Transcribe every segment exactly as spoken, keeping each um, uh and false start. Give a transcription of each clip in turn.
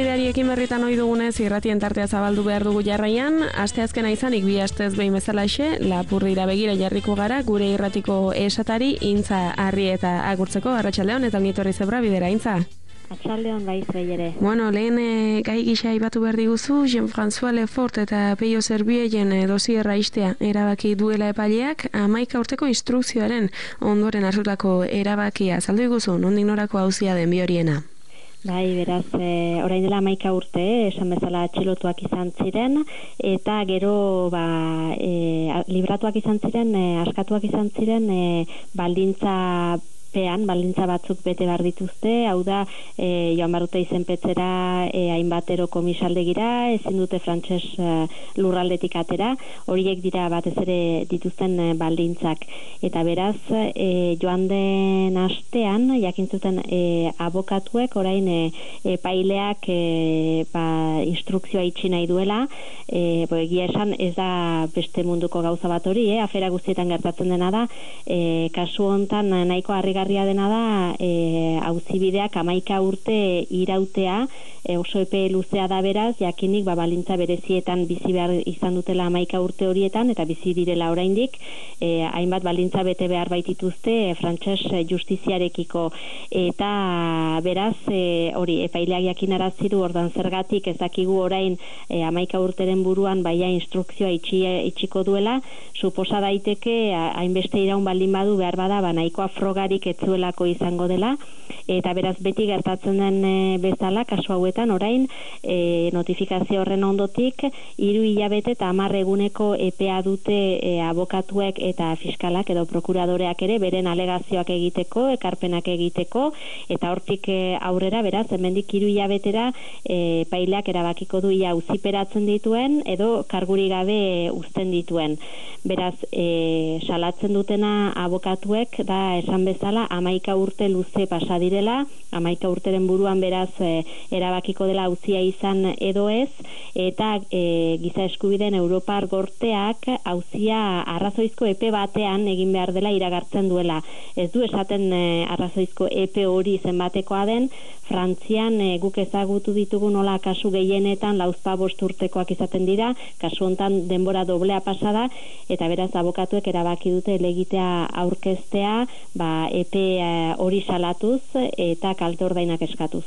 Lapurdirari ekin berritan ohi dugunez irratien tartea zabaldu behar dugu jarraian, asteazkena izanik bi astez behin bezalaxe, Lapurdira begira jarriko gara gure irratiko esatari Intza Arrieta agurtzeko. Arratsaldeon eta ongi etorri zebra bidera, Intza. Arratsaldeon baiz ere. Bueno, lehen e, gai gisa aipatu behar diguzu, Jean-François Lefort eta Peio Zerbieien e, dosierra istea erabaki duela epaileak, hamaika urteko instrukzioaren ondoren hartutako erabakia. Azaldu diguzu, nondik norako auzia den bi horiena? Bai, beraz, e, orain dela hamaika urte, esan bezala atxilotuak izan ziren, eta gero ba, e, libratuak izan ziren, e, askatuak izan ziren, e, baldintza pean, baldintza batzuk bete behar dituzte, hau da, e, joan barrute izenpetzera e, hainbatero komisaldegira, ezin dute frantses e, lurraldetik atera, horiek dira batez ere dituzten e, baldintzak. Eta beraz, e, joan den astean, jakintzuten e, abokatuek, orain e, epaileak e, ba, instrukzioa itxi nahi duela, e, bo, egia esan ez da beste munduko gauza bat hori, eh? Afera guztietan gertatzen dena da, e, kasu hontan nahiko harrigarria dena da e, auzibideak hamaika urte irautea, e, oso epe luzea da beraz, jakinik ba, balintza berezietan bizi behar izan dutela hamaika urte horietan, eta bizi direla oraindik, e, hainbat balintza bete behar baitituzte e, frantses justiziarekiko, eta beraz e, hori epaileak jakinaraziru ordan zergatik ez dakigu orain e, hamaika urteren buruan baia instrukzioa itxi, itxiko duela, suposa daiteke hainbeste iraun baldin badu behar bada ba, nahikoa frogarik etzuelako izango dela, eta beraz beti gertatzen den e, bezala kasu hauetan orain e, notifikazio horren ondotik hiru hilabete eta hamar eguneko epea dute e, abokatuek eta fiskalak edo prokuradoreak ere beren alegazioak egiteko, ekarpenak egiteko, eta hortik e, aurrera beraz hemendik hiru hilabetera e, epaileak erabakiko du ia auziperatzen dituen edo karguri gabe e, uzten dituen. Beraz, e, salatzen dutena abokatuek da esan bezala hamaika urte luze pasa direla, hamaika urteren buruan beraz e, erabakiko dela auzia izan edo ez, eta e, giza eskubideen Europar gorteak auzia arrazoizko epe batean egin behar dela iragartzen duela. Ez du esaten e, arrazoizko epe hori zenbatekoa den, Frantzian e, guk ezagutu ditugu nola kasu gehienetan lauzpa bost urtekoak izaten dira, kasu hontan denbora doblea pasada, eta beraz abokatuek erabaki dute helegitea aurkeztea ba, epe hori salatuz eta kalte ordainak eskatuz.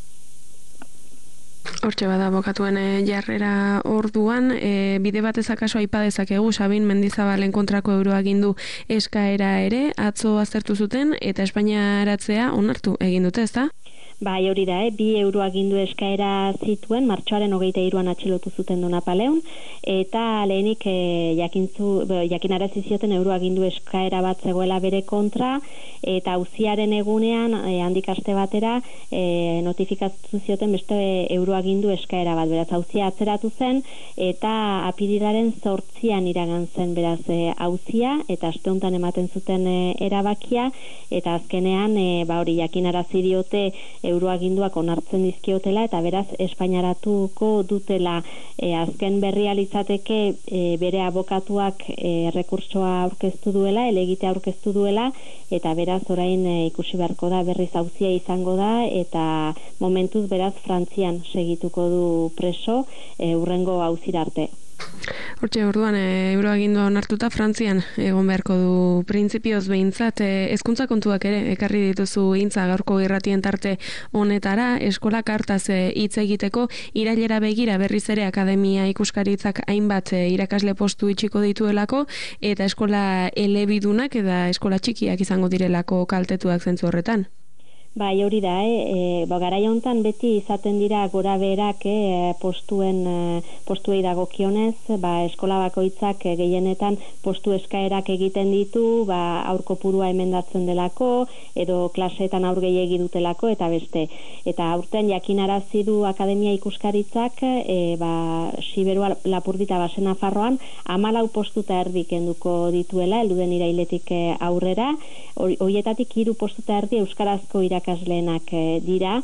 Hortxe bada abokatuen e, jarrera orduan, e, bide batez akaso aipa dezakegu Sabin Mendizabalen kontrako euroagindu eskaera ere atzo aztertu zuten eta Espainiaratzea onartu egin dute, ezta? Bai, hori da, eh? bi euro agindu eskaera zituen, martxoaren hogeita hiruan atxilotu zuten Donapaleun, eta lehenik eh, jakintzu, jakinarazi zioten euro agindu eskaera bat zegoela bere kontra, eta auziaren egunean, eh, handik aste batera, eh, notifikatu zioten beste euro agindu eskaera bat, beraz, auzia atzeratu zen, eta apirilaren zortzian iragan zen, beraz, eh, auzia, eta aste honetan ematen zuten eh, erabakia, eta azkenean, eh, ba hori jakinarazi diote, euroaginduak onartzen dizkiotela eta beraz espainaratuko dutela. E, azken berria litzateke e, bere abokatuak e, rekurtsoa aurkeztu duela, helegitea aurkeztu duela, eta beraz orain e, ikusi beharko da berriz auzia izango da, eta momentuz beraz Frantzian segituko du preso e, hurrengo auzira arte. Hortxe, orduan, e, euroagindua onartuta Frantzian egon beharko du printzipioz behintzat, e, hezkuntza kontuak ere, ekarri dituzu Intza gaurko irratien tarte honetara, eskola kartaz hitz e, egiteko, irailera begira berriz ere akademia ikuskaritzak hainbat e, irakasle postu itxiko dituelako, eta eskola elebidunak eta eskola txikiak izango direlako kaltetuak zentzu horretan. Bai, hori da, eh? E, ba, garaia hontan beti izaten dira gora beherak eh, postuen, eh, postuei dagokionez, ba, eskola bakoitzak eh, gehienetan postu eskaerak egiten ditu, ba, aur kopurua emendatzen delako, edo klaseetan aur gehiegi dutelako, eta beste. Eta aurten jakinarazi du akademia ikuskaritzak, eh, ba, Siberua Lapurdita Basen Nafarroan, hamalau postuta erdi kenduko dituela, helduden irailetik eh, aurrera, horietatik hiru postuta erdi euskarazko irak irakasleenak dira,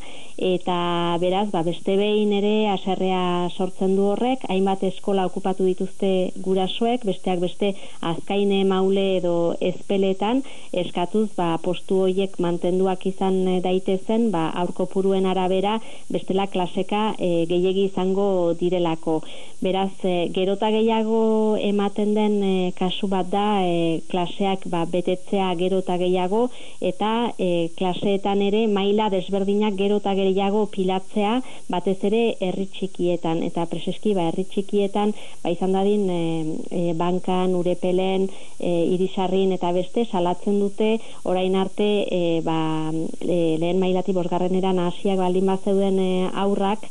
eta beraz, ba, beste behin ere haserrea sortzen du horrek, hainbat eskola okupatu dituzte gurasoek, besteak beste azkaine maule edo ezpeletan, eskatuz ba, postu horiek mantenduak izan daitezen, ba, aurko puruen arabera, bestela klaseka e, gehiegi izango direlako. Beraz, e, gerota gehiago ematen den e, kasu bat da, e, klaseak ba, betetzea gerota gehiago, eta e, klaseetan ere maila desberdinak gerota gehiago pilatzea, batez ere herri txikietan, eta preseski ba, herri txikietan ba, izan dadin e, e, bankan, urepelen, e, irisarrin eta beste salatzen dute orain arte e, ba, e, lehen mailati bosgarrenera nahasiak baldin bat zeuden e, aurrak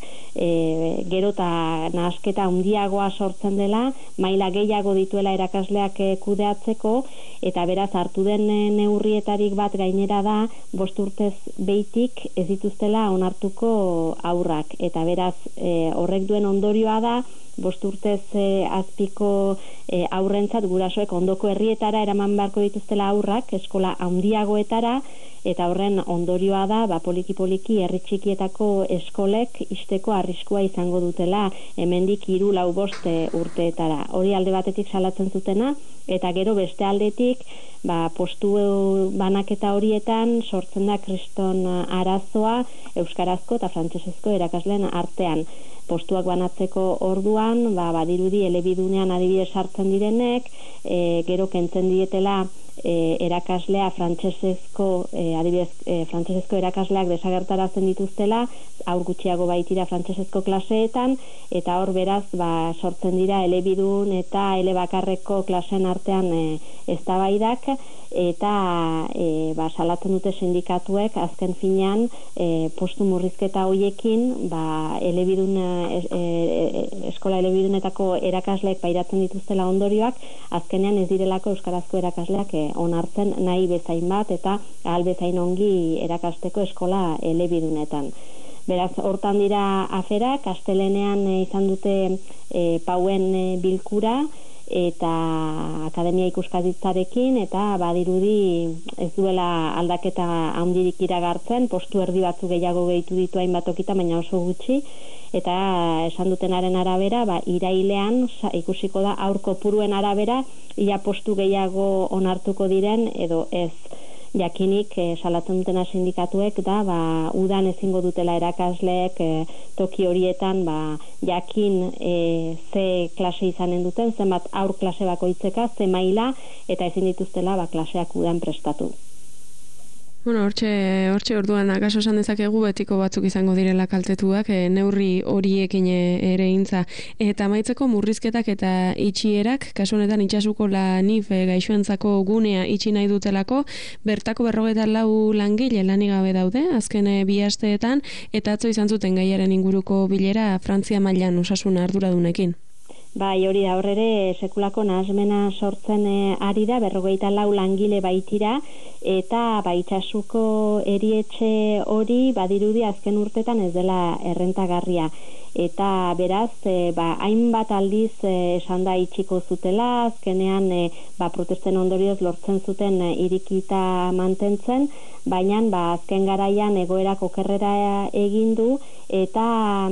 e, gero eta nahasketa handiagoa sortzen dela, maila gehiago dituela erakasleak e, kudeatzeko, eta beraz hartu den e, neurrietarik bat gainera da bost urtez behitik ez dituztela onartuko aurrak, eta beraz e, horrek duen ondorioa da bost urtez e, azpiko e, aurrentzat gurasoek ondoko herrietara eraman beharko dituztela aurrak, eskola handiagoetara, eta horren ondorioa da, ba, poliki-poliki herri txikietako eskolek isteko arriskua izango dutela hemendik hiru lau bost urteetara. Hori alde batetik salatzen zutena, eta gero beste aldetik, ba, postu banaketa horietan sortzen da kriston arazoa euskarazko eta frantsesezko erakasleen artean. Postuak banatzeko orduan, ba, badirudi elebidunean adibidez sartzen direnek, e, gero kentzen dietela e, erakaslea frantsesezko, e, adibidez, e, frantsesezko erakasleak desagertarazten dituztela, aur gutxiago baitira frantsesezko klaseetan, eta hor beraz ba, sortzen dira elebidun eta elebakarreko klaseen artean e, eztabaidak, eta e, ba, salatzen dute sindikatuek azken finean e, postu murrizketa hoiekin ba, elebidun, e, e, eskola elebidunetako erakasleek pairatzen dituztela ondorioak, azkenean ez direlako euskarazko erakasleak e, onartzen nahi bezain bat eta ahal bezain ongi erakasteko eskola elebidunetan. Beraz, hortan dira aferak, astelenean e, izan dute e, pauen e, bilkura, eta akademia ikuskatitzarekin, eta badirudi ez duela aldaketa handirik iragartzen, postu erdi batzu gehiago gehitu ditu hainbat tokita, baina oso gutxi, eta esan dutenaren arabera, ba, irailean ikusiko da aurko puruen arabera, ia postu gehiago onartuko diren, edo ez. Jakinik e, salatzen dutena sindikatuek da, ba, udan ezingo dutela erakasleek e, toki horietan ba, jakin e, ze klase izanen duten, zenbat aur klase bakoitzeka, ze maila, eta ezin dituztela ba, klaseak udan prestatu. Bueno, hortxe, hortxe orduan, akaso esan dezakegu betiko batzuk izango direla kaltetuak, e, neurri horiekin ere intza. Eta amaitzeko murrizketak eta itxierak, kasu honetan itsasuko la N I F e, gaixoentzako gunea itxi nahi dutelako, bertako berrogeita lau langile lanik gabe daude, azken bi asteetan, eta atzo izan zuten gaiaren inguruko bilera Frantzia mailan osasun arduradunekin. Bai, hori da, horrere sekulako nahasmena sortzen e, ari da, berrogeita lau langile baitira, eta ba, itsasuko erietxe hori badirudi azken urtetan ez dela errentagarria. Eta beraz, e, ba, hainbat aldiz e, esan da itxiko zutela, azkenean e, ba, protesten ondorioz lortzen zuten e, irikita mantentzen, baina ba, azken garaian egoerak okerrera egin du, eta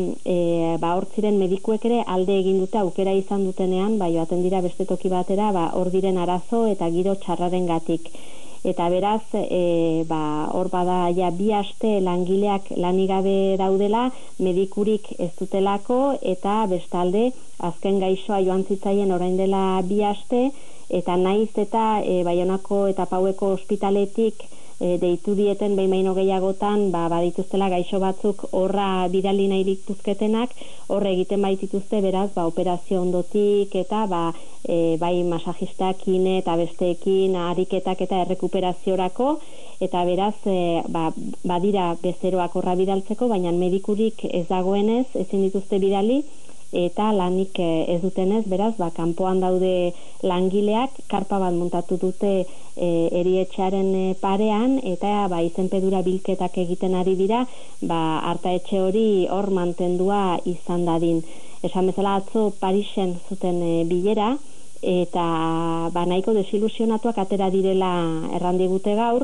e, ba, hortziren medikuek ere alde egin dute aukera izan dutenean, ba, joaten dira beste toki batera, ba, hor diren arazo eta giro txarraren gatik. Eta beraz, e, ba, hor bada ja bi aste langileak lanigabe daudela, medikurik ez dutelako, eta bestalde azken gaixoa joan zitzaien orain dela bi aste, eta naiz eta e, Baionako eta Paueko ospitaletik e, deitu dieten behin baino gehiagotan, ba, badituztela gaixo batzuk horra bidali nahi dituzketenak, horre egiten baitituzte beraz, ba, operazio ondotik eta ba, e, bai masajistakin eta besteekin ariketak eta errekuperaziorako, eta beraz e, ba, badira bezeroak horra bidaltzeko, baina medikurik ez dagoenez ezin dituzte bidali, eta lanik ez dutenez, beraz, ba, kanpoan daude langileak, karpa bat montatu dute e, erietxearen parean, eta ba, izenpedura bilketak egiten ari dira, ba, artaetxe hori hor mantendua izan dadin. Esan bezala atzo Parisen zuten e, bilera, eta ba, nahiko desilusionatuak atera direla errandigute gaur,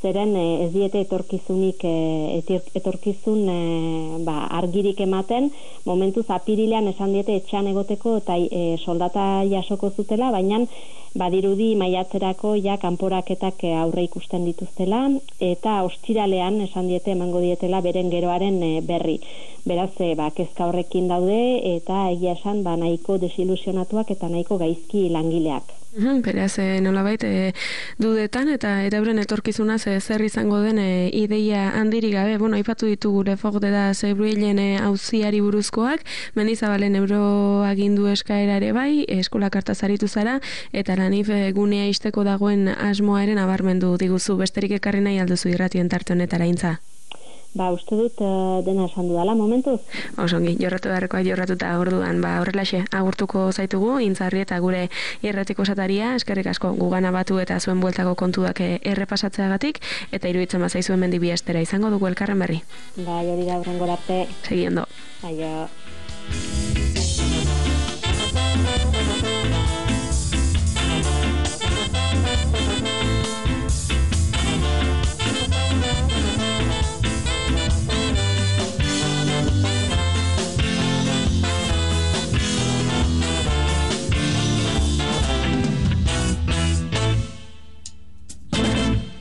zeren ez diete etorkizunik etorkizun ba, argirik ematen, momentuz apirilean esan diete etxean egoteko eta soldata jasoko zutela, baina badirudi maiatzerako ja kanporaketak aurre ikusten dituztela, eta ostiralean esan diete emango dietela beren geroaren berri. Beraz, ba, kezka horrekin daude, eta egia esan ba, nahiko desilusionatuak eta nahiko gaizki langileak. Uhum, beraz, e, nolabait e, dudetan eta eta euren etorkizunaz e, zer izango den e, ideia handirik gabe. Bueno, aipatu ditu gure fogde da Zebruilen auziari buruzkoak, Mendizabalen euroagindu eskaera ere bai, eskola karta zaritu zara, eta lanif e, gunea isteko dagoen asmoaren abarmendu diguzu, besterik ekarri nahi alduzu irratien tarte honetara intza. Ba, uste dut uh, dena esan dudala momentuz. Osongi, jorratu beharrekoa jorratuta orduan, ba, horrelaxe, agurtuko zaitugu, intzarri eta gure irratiko sataria, eskerrik asko gugana batu eta zuen bueltako kontuak errepasatzeagatik, eta iruditzen bazaizuen mendi bi astera izango dugu elkarren berri. Ba, hori da hurrengora arte. Segi ondo. Aio.